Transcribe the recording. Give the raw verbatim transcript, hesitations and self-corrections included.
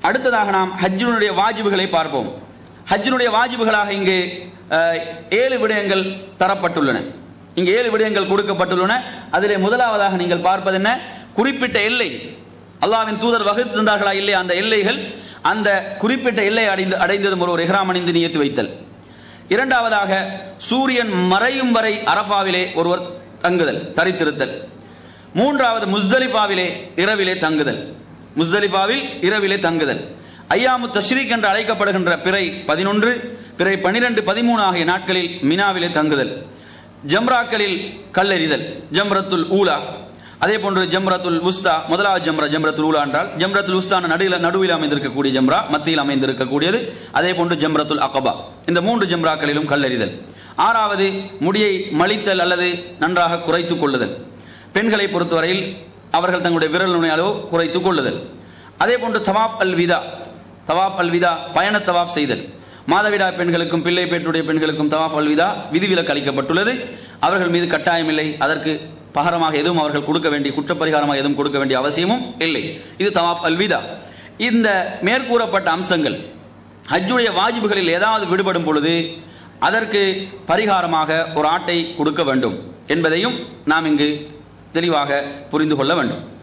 அடுத்ததாக நாம் ஹஜ்ஜினுடைய வாஜிபுகளை பார்ப்போம். ஹஜ்ஜினுடைய வாஜிபுகளாக இங்கு ஏழு விடயங்கள் தரப்பட்டுள்ளன. இங்கு ஏழு விடயங்கள் கொடுக்கப்பட்டுள்ளன. அதிலே முதலாவதாக நீங்கள் பார்ப்பது என்ன? குறிப்பிட்ட எல்லை அல்லாஹ்வின் தூதர் வகுத்து தந்தார்களா இல்லையா அந்த எல்லைகள், அந்த குறிப்பிட்ட எல்லை அடைந்து அடைந்ததும் ஒரு இஹ்ராம் அணிந்து நியத்து வைத்தல். இரண்டாவதாக சூரியன் மறையும் வரை அரஃபாவிலே ஒருவர் தங்குதல், தரித்திருத்தல். மூன்றாவது முஸ்தலிஃபாவிலே இரவிலே தங்குதல், முஸ்தலிஃபாவில் இரவிலே தங்குதல். ஐயாமு தஷ்ரீக் என்று அழைக்கப்படுகின்ற பிறை பதினொன்று, பிறை பனிரெண்டு, பதிமூணு ஆகிய நாட்களில் மினாவிலே தங்குதல். ஜம்ராக்களில் கல்லெறிதல், ஜம்ரத்துல் ஊலா, அதே போன்று ஜம்ரத்துல் உஸ்தா, முதலாவது ஜம்ரா ஜம்ரத்துல் ஊலா என்றால் ஜம்ரத்துல் உஸ்தா நடுவில் நடுவில் அமைந்திருக்கக்கூடிய ஜம்ரா, மத்தியில் அமைந்திருக்கக்கூடியது. அதே போன்று ஜம்ரத்துல் அகபா, இந்த மூன்று ஜம்ராக்களிலும் கல்லெறிதல். ஆறாவது முடியை மலித்தல் அல்லது நன்றாக குறைத்துக் கொள்ளுதல். பெண்களை பொறுத்தவரையில் அவர்கள் தங்களுடைய விரல் நுனி அளவு குறைத்துக் கொள்ளுதல். அதே போன்று தவாஃப் அல் விதா, தவாஃப் அல் விதா பயண தவாஃப் செய்தல். மாதவிடா பெண்களுக்கும் பிள்ளை பேற்றுடைய பெண்களுக்கும் தவாஃப் அல் விதா விதிவிலக்கு அளிக்கப்பட்டுள்ளது. அவர்கள் மீது கட்டாயம் இல்லை, அதற்கு பகரமாக எதுவும் அவர்கள் கொடுக்க வேண்டிய குற்றப்பரிகாரமாக எதுவும் கொடுக்க வேண்டிய அவசியமும் இல்லை. இது தவாஃப் அல் விதா. இந்த மேற்கூறப்பட்ட அம்சங்கள் ஹஜ்ஜுடைய வாஜிபுகளில் ஏதாவது விடுபடும் பொழுது அதற்கு பரிகாரமாக ஒரு ஆட்டை கொடுக்க வேண்டும் என்பதையும் நாம் இங்கு தெளிவாக புரிந்து கொள்ள வேண்டும்.